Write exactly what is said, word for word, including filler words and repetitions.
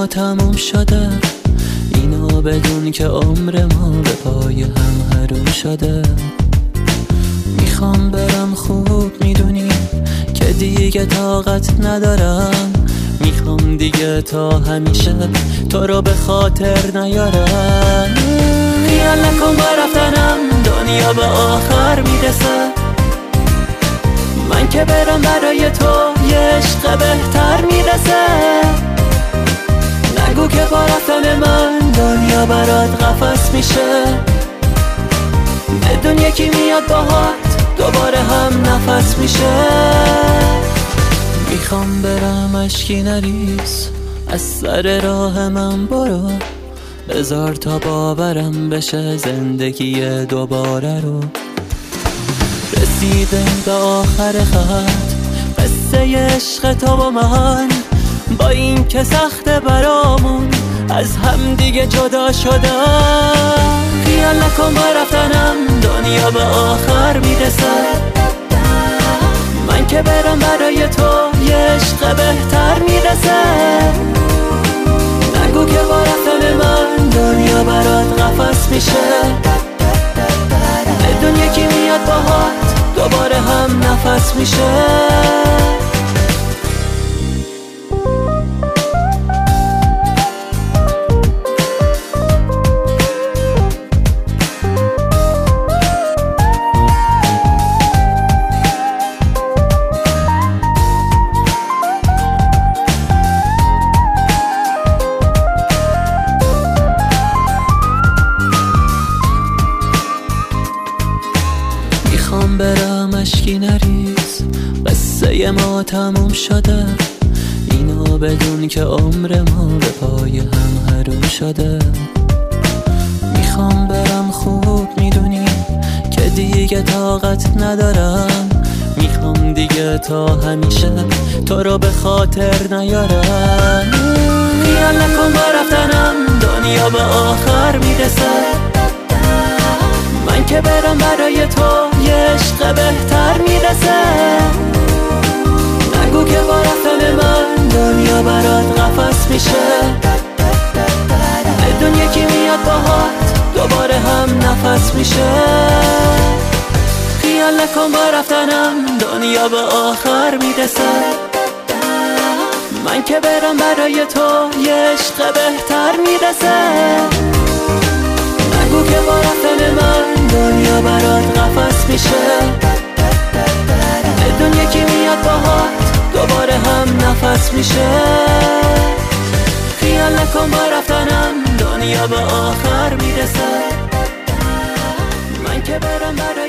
ما تموم شده، اینو بدون که عمر ما به پای هم حروم شده. میخوام برم خوب میدونی که دیگه طاقت ندارم، میخوام دیگه تا همیشه تو رو به خاطر نیارم. خیال نکن با رفتنم دنیا به آخر میرسه، من که برم برای تو یه عشق بهتر میرسه. نگو که با رفتن من دنیا برات قفس میشه، بدون یکی میاد باهات دوباره هم نفس میشه. میخوام برم اشکی نریز از سر راه من برو، بذار تا باورم بشه زندگی دوباره رو. رسیدم به آخر خط قصه عشق تو و من، با این که سخت برامون از هم دیگه جدا شدم. خیال نکن با رفتنم دنیا به آخر میرسه، من که برم برای تو یه عشق بهتر میرسه. نگو که با رفتن من دنیا برات قفس میشه، بدون یکی میاد باهات دوباره هم نفس میشه. میخوام برم اشکی نریز قصه ما تموم شده، اینو بدون که عمر ما به پای هم حروم شده. میخوام برم خوب میدونی که دیگه طاقت ندارم، میخوام دیگه تا همیشه تو رو به خاطر نیارم. خیال نکن با رفتنم دنیا به آخر میرسه، من که برم برای تو یه عشق بهتر میرسه. نگو که با رفتن من دنیا برات قفس میشه، بدون یکی میاد باهات دوباره هم نفس میشه. خیال نکن با رفتنم دنیا به آخر میرسه، من که برم برای تو یه عشق بهتر میرسه. نگو که با رفتن من دنیا برات قفس میشه، بدون یکی میاد باهات دوباره هم نفس میشه. خیال نکن با رفتنم دنیا به آخر میرسه، من که برم برای